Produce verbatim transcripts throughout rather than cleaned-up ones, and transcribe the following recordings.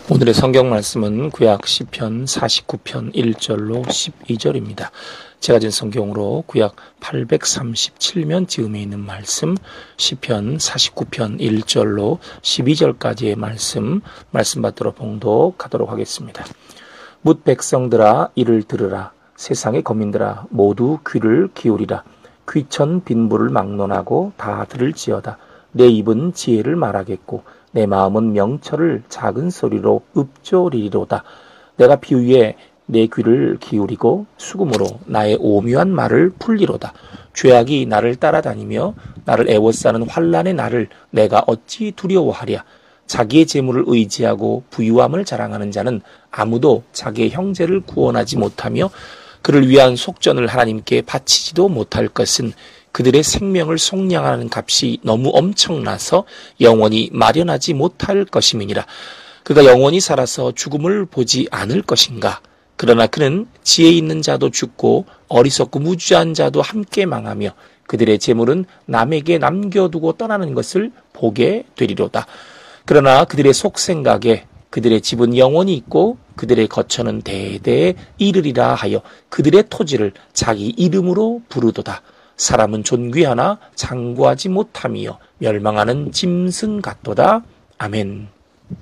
오늘의 성경 말씀은 구약 시편 사십구 편 일 절로 십이 절입니다. 제가 진 성경으로 구약 팔백삼십칠 면 즈음에 있는 말씀, 시편 사십구 편 일 절로 십이 절까지의 말씀, 말씀 받들어 봉독하도록 하겠습니다. 뭇 백성들아 이를 들으라. 세상의 거민들아 모두 귀를 기울이라. 귀천 빈부를 막론하고 다 들을지어다. 내 입은 지혜를 말하겠고 내 마음은 명철을 작은 소리로 읊조리리로다. 내가 비유에 내 귀를 기울이고 수금으로 나의 오묘한 말을 풀리로다. 죄악이 나를 따라다니며 나를 애워싸는 환난의 날을 내가 어찌 두려워하랴. 자기의 재물을 의지하고 부유함을 자랑하는 자는 아무도 자기의 형제를 구원하지 못하며 그를 위한 속전을 하나님께 바치지도 못할 것은 그들의 생명을 속량하는 값이 너무 엄청나서 영원히 마련하지 못할 것임이니라. 그가 영원히 살아서 죽음을 보지 않을 것인가. 그러나 그는 지혜 있는 자도 죽고 어리석고 무지한 자도 함께 망하며 그들의 재물은 남에게 남겨두고 떠나는 것을 보게 되리로다. 그러나 그들의 속생각에 그들의 집은 영원히 있고 그들의 거처는 대대에 이르리라 하여 그들의 토지를 자기 이름으로 부르도다. 사람은 존귀하나 장구하지 못하며 멸망하는 짐승 같도다. 아멘.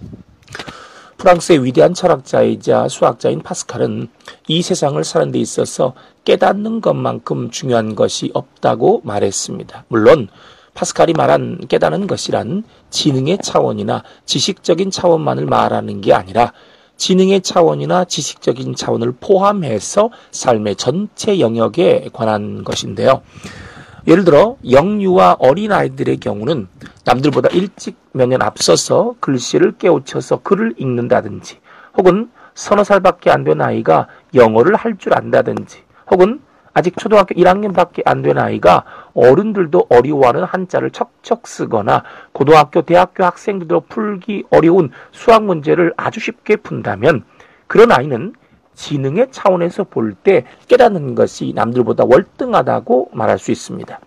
프랑스의 위대한 철학자이자 수학자인 파스칼은 이 세상을 사는 데 있어서 깨닫는 것만큼 중요한 것이 없다고 말했습니다. 물론 파스칼이 말한 깨닫는 것이란 지능의 차원이나 지식적인 차원만을 말하는 게 아니라 지능의 차원이나 지식적인 차원을 포함해서 삶의 전체 영역에 관한 것인데요. 예를 들어 영유아 어린아이들의 경우는 남들보다 일찍 몇 년 앞서서 글씨를 깨우쳐서 글을 읽는다든지, 혹은 서너 살밖에 안 된 아이가 영어를 할 줄 안다든지, 혹은 아직 초등학교 일 학년밖에 안 된 아이가 어른들도 어려워하는 한자를 척척 쓰거나 고등학교, 대학교 학생들도 풀기 어려운 수학 문제를 아주 쉽게 푼다면 그런 아이는 지능의 차원에서 볼 때 깨닫는 것이 남들보다 월등하다고 말할 수 있습니다.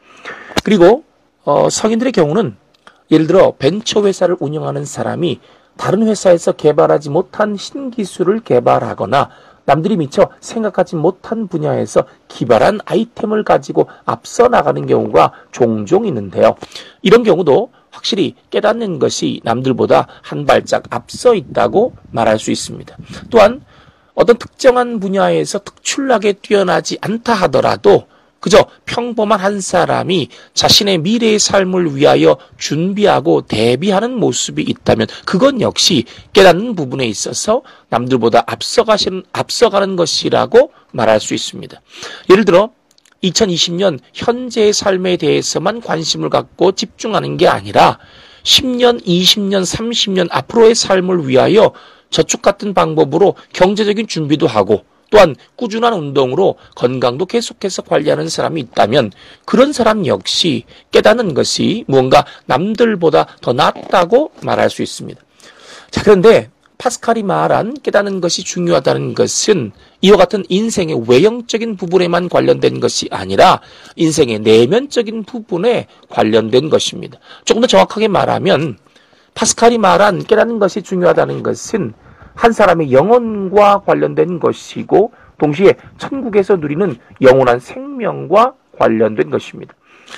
그리고 어, 성인들의 경우는 예를 들어 벤처회사를 운영하는 사람이 다른 회사에서 개발하지 못한 신기술을 개발하거나 남들이 미처 생각하지 못한 분야에서 기발한 아이템을 가지고 앞서 나가는 경우가 종종 있는데요. 이런 경우도 확실히 깨닫는 것이 남들보다 한 발짝 앞서 있다고 말할 수 있습니다. 또한 어떤 특정한 분야에서 특출나게 뛰어나지 않다 하더라도 그저 평범한 한 사람이 자신의 미래의 삶을 위하여 준비하고 대비하는 모습이 있다면 그건 역시 깨닫는 부분에 있어서 남들보다 앞서가신, 앞서가는 것이라고 말할 수 있습니다. 예를 들어 이천이십 년 현재의 삶에 대해서만 관심을 갖고 집중하는 게 아니라 십 년, 이십 년, 삼십 년 앞으로의 삶을 위하여 저축 같은 방법으로 경제적인 준비도 하고 또한 꾸준한 운동으로 건강도 계속해서 관리하는 사람이 있다면 그런 사람 역시 깨닫는 것이 무언가 남들보다 더 낫다고 말할 수 있습니다. 자, 그런데 파스칼이 말한 깨닫는 것이 중요하다는 것은 이와 같은 인생의 외형적인 부분에만 관련된 것이 아니라 인생의 내면적인 부분에 관련된 것입니다. 조금 더 정확하게 말하면 파스칼이 말한 깨닫는 것이 중요하다는 것은 한 사람의 영혼과 관련된 것이고 동시에 천국에서 누리는 영원한 생명과 관련된 것입니다.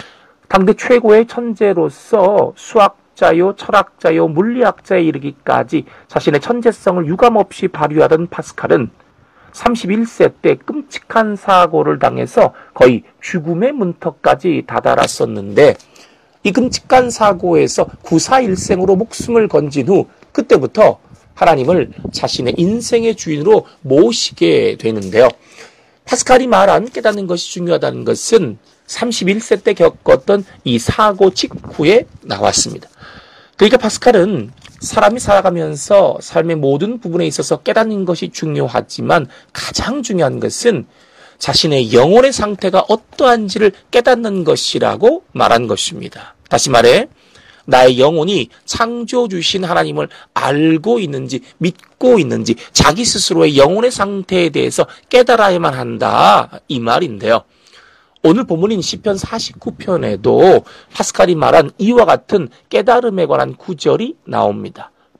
당대 최고의 천재로서 수학자요, 철학자요, 물리학자에 이르기까지 자신의 천재성을 유감없이 발휘하던 파스칼은 삼십일 세 때 끔찍한 사고를 당해서 거의 죽음의 문턱까지 다다랐었는데 이 끔찍한 사고에서 구사일생으로 목숨을 건진 후 그때부터 하나님을 자신의 인생의 주인으로 모시게 되는데요. 파스칼이 말한 깨닫는 것이 중요하다는 것은 삼십일 세 때 겪었던 이 사고 직후에 나왔습니다. 그러니까 파스칼은 사람이 살아가면서 삶의 모든 부분에 있어서 깨닫는 것이 중요하지만 가장 중요한 것은 자신의 영혼의 상태가 어떠한지를 깨닫는 것이라고 말한 것입니다. 다시 말해 나의 영혼이 창조주신 하나님을 알고 있는지 믿고 있는지 자기 스스로의 영혼의 상태에 대해서 깨달아야만 한다 이 말인데요. 오늘 본문인 시편 사십구 편에도 파스칼이 말한 이와 같은 깨달음에 관한 구절이 나옵니다.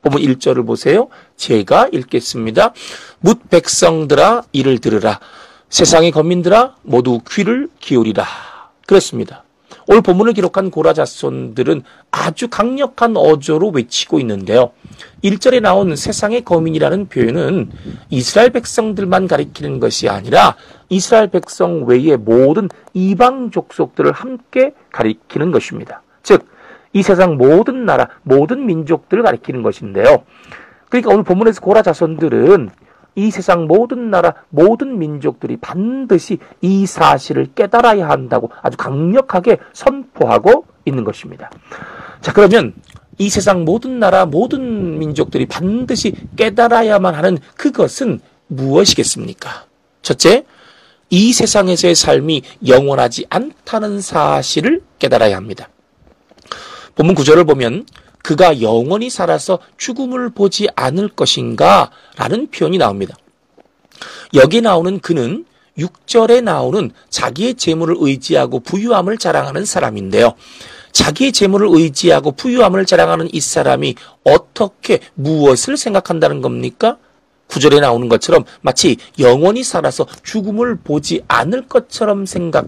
본문 일 절을 보세요. 제가 읽겠습니다. 뭇 백성들아 이를 들으라. 세상의 거민들아 모두 귀를 기울이라. 그렇습니다. 오늘 본문을 기록한 고라 자손들은 아주 강력한 어조로 외치고 있는데요. 일 절에 나온 세상의 거민이라는 표현은 이스라엘 백성들만 가리키는 것이 아니라 이스라엘 백성 외의 모든 이방 족속들을 함께 가리키는 것입니다. 즉, 이 세상 모든 나라, 모든 민족들을 가리키는 것인데요. 그러니까 오늘 본문에서 고라 자손들은 이 세상 모든 나라, 모든 민족들이 반드시 이 사실을 깨달아야 한다고 아주 강력하게 선포하고 있는 것입니다. 자, 그러면 이 세상 모든 나라, 모든 민족들이 반드시 깨달아야만 하는 그것은 무엇이겠습니까? 첫째, 이 세상에서의 삶이 영원하지 않다는 사실을 깨달아야 합니다. 본문 구 절을 보면 그가 영원히 살아서 죽음을 보지 않을 것인가? 라는 표현이 나옵니다. 여기 나오는 그는 육 절에 나오는 자기의 재물을 의지하고 부유함을 자랑하는 사람인데요. 자기의 재물을 의지하고 부유함을 자랑하는 이 사람이 어떻게 무엇을 생각한다는 겁니까? 구 절에 나오는 것처럼 마치 영원히 살아서 죽음을 보지 않을 것처럼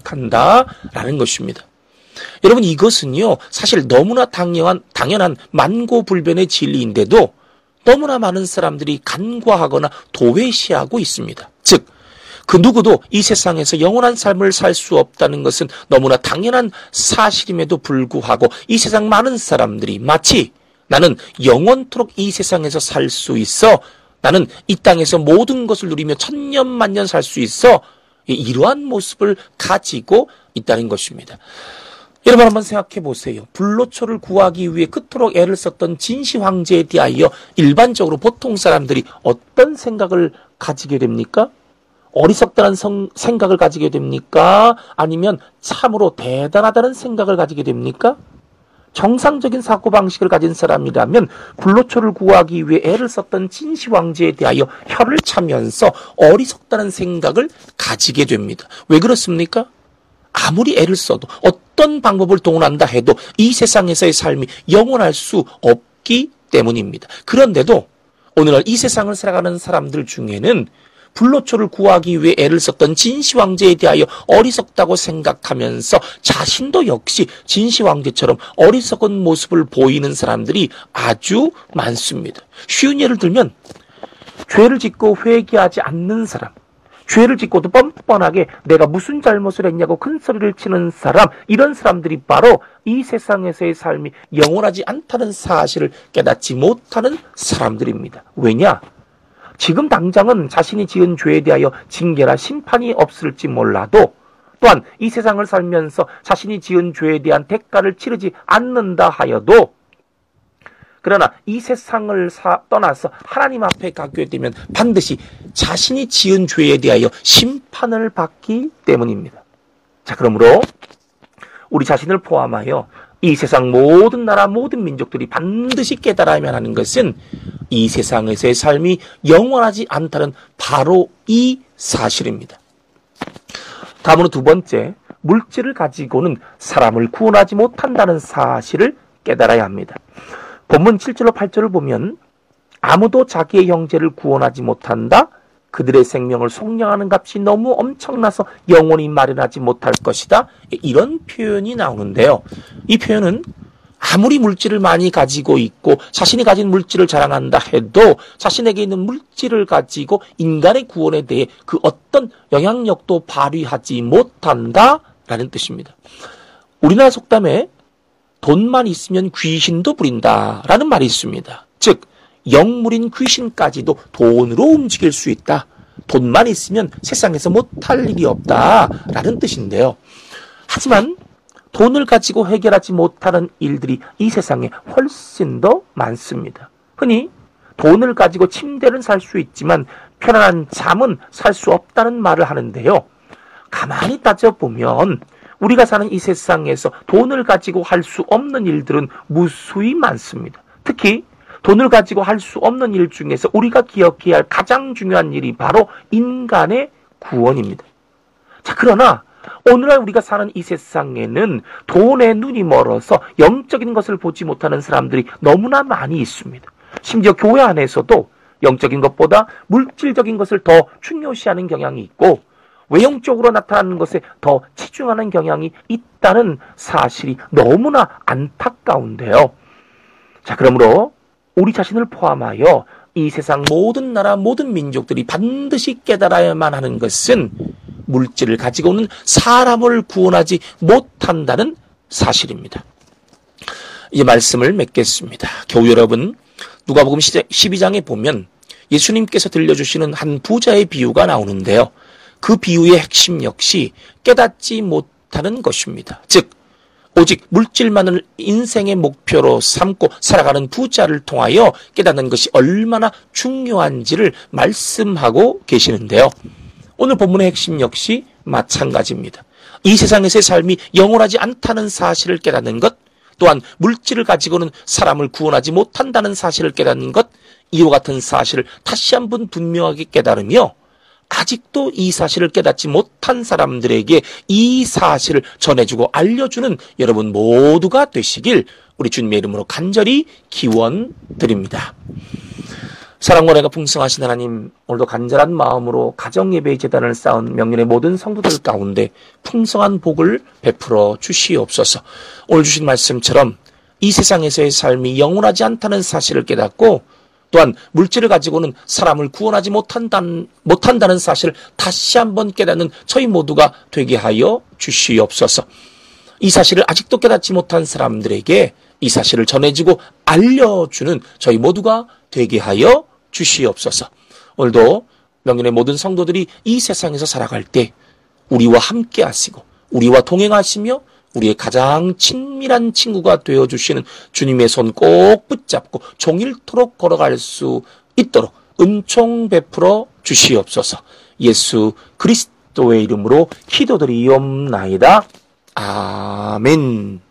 생각한다라는 것입니다. 여러분, 이것은요, 사실 너무나 당연한, 당연한 만고불변의 진리인데도 너무나 많은 사람들이 간과하거나 도외시하고 있습니다. 즉, 그 누구도 이 세상에서 영원한 삶을 살 수 없다는 것은 너무나 당연한 사실임에도 불구하고 이 세상 많은 사람들이 마치 나는 영원토록 이 세상에서 살 수 있어, 나는 이 땅에서 모든 것을 누리며 천년만년 살 수 있어, 이러한 모습을 가지고 있다는 것입니다. 여러분 한번 생각해 보세요. 불로초를 구하기 위해 그토록 애를 썼던 진시 황제에 대하여 일반적으로 보통 사람들이 어떤 생각을 가지게 됩니까? 어리석다는 성, 생각을 가지게 됩니까? 아니면 참으로 대단하다는 생각을 가지게 됩니까? 정상적인 사고방식을 가진 사람이라면 불로초를 구하기 위해 애를 썼던 진시 황제에 대하여 혀를 차면서 어리석다는 생각을 가지게 됩니다. 왜 그렇습니까? 아무리 애를 써도 어떤 방법을 동원한다 해도 이 세상에서의 삶이 영원할 수 없기 때문입니다. 그런데도 오늘날 이 세상을 살아가는 사람들 중에는 불로초를 구하기 위해 애를 썼던 진시 황제에 대하여 어리석다고 생각하면서 자신도 역시 진시 황제처럼 어리석은 모습을 보이는 사람들이 아주 많습니다. 쉬운 예를 들면 죄를 짓고 회개하지 않는 사람, 죄를 짓고도 뻔뻔하게 내가 무슨 잘못을 했냐고 큰 소리를 치는 사람, 이런 사람들이 바로 이 세상에서의 삶이 영원하지 않다는 사실을 깨닫지 못하는 사람들입니다. 왜냐? 지금 당장은 자신이 지은 죄에 대하여 징계나 심판이 없을지 몰라도 또한 이 세상을 살면서 자신이 지은 죄에 대한 대가를 치르지 않는다 하여도 그러나 이 세상을 사, 떠나서 하나님 앞에 가게 되면 반드시 자신이 지은 죄에 대하여 심판을 받기 때문입니다. 자, 그러므로 우리 자신을 포함하여 이 세상 모든 나라 모든 민족들이 반드시 깨달아야만 하는 것은 이 세상에서의 삶이 영원하지 않다는 바로 이 사실입니다. 다음으로 두 번째, 물질을 가지고는 사람을 구원하지 못한다는 사실을 깨달아야 합니다. 본문 칠 절로 팔 절을 보면 아무도 자기의 형제를 구원하지 못한다. 그들의 생명을 속량하는 값이 너무 엄청나서 영원히 마련하지 못할 것이다. 이런 표현이 나오는데요. 이 표현은 아무리 물질을 많이 가지고 있고 자신이 가진 물질을 자랑한다 해도 자신에게 있는 물질을 가지고 인간의 구원에 대해 그 어떤 영향력도 발휘하지 못한다라는 뜻입니다. 우리나라 속담에 돈만 있으면 귀신도 부린다라는 말이 있습니다. 즉 영물인 귀신까지도 돈으로 움직일 수 있다. 돈만 있으면 세상에서 못할 일이 없다라는 뜻인데요. 하지만 돈을 가지고 해결하지 못하는 일들이 이 세상에 훨씬 더 많습니다. 흔히 돈을 가지고 침대는 살 수 있지만 편안한 잠은 살 수 없다는 말을 하는데요. 가만히 따져보면 우리가 사는 이 세상에서 돈을 가지고 할 수 없는 일들은 무수히 많습니다. 특히 돈을 가지고 할 수 없는 일 중에서 우리가 기억해야 할 가장 중요한 일이 바로 인간의 구원입니다. 자, 그러나 오늘날 우리가 사는 이 세상에는 돈에 눈이 멀어서 영적인 것을 보지 못하는 사람들이 너무나 많이 있습니다. 심지어 교회 안에서도 영적인 것보다 물질적인 것을 더 중요시하는 경향이 있고 외형적으로 나타나는 것에 더 치중하는 경향이 있다는 사실이 너무나 안타까운데요. 자, 그러므로 우리 자신을 포함하여 이 세상 모든 나라 모든 민족들이 반드시 깨달아야만 하는 것은 물질을 가지고는 사람을 구원하지 못한다는 사실입니다. 이 말씀을 맺겠습니다. 교우 여러분, 누가복음 십이 장에 보면 예수님께서 들려주시는 한 부자의 비유가 나오는데요. 그 비유의 핵심 역시 깨닫지 못하는 것입니다. 즉 오직 물질만을 인생의 목표로 삼고 살아가는 부자를 통하여 깨닫는 것이 얼마나 중요한지를 말씀하고 계시는데요. 오늘 본문의 핵심 역시 마찬가지입니다. 이 세상에서의 삶이 영원하지 않다는 사실을 깨닫는 것, 또한 물질을 가지고는 사람을 구원하지 못한다는 사실을 깨닫는 것, 이와 같은 사실을 다시 한번 분명하게 깨달으며 아직도 이 사실을 깨닫지 못한 사람들에게 이 사실을 전해주고 알려주는 여러분 모두가 되시길 우리 주님의 이름으로 간절히 기원드립니다. 사랑과 은혜가 풍성하신 하나님, 오늘도 간절한 마음으로 가정예배의 제단을 쌓은 명륜의 모든 성도들 가운데 풍성한 복을 베풀어 주시옵소서. 오늘 주신 말씀처럼 이 세상에서의 삶이 영원하지 않다는 사실을 깨닫고 또한 물질을 가지고는 사람을 구원하지 못한다는, 못한다는 사실을 다시 한번 깨닫는 저희 모두가 되게 하여 주시옵소서. 이 사실을 아직도 깨닫지 못한 사람들에게 이 사실을 전해주고 알려주는 저희 모두가 되게 하여 주시옵소서. 오늘도 명륜의 모든 성도들이 이 세상에서 살아갈 때 우리와 함께 하시고 우리와 동행하시며 우리의 가장 친밀한 친구가 되어주시는 주님의 손 꼭 붙잡고 종일토록 걸어갈 수 있도록 은총 베풀어 주시옵소서. 예수 그리스도의 이름으로 기도드리옵나이다. 아멘.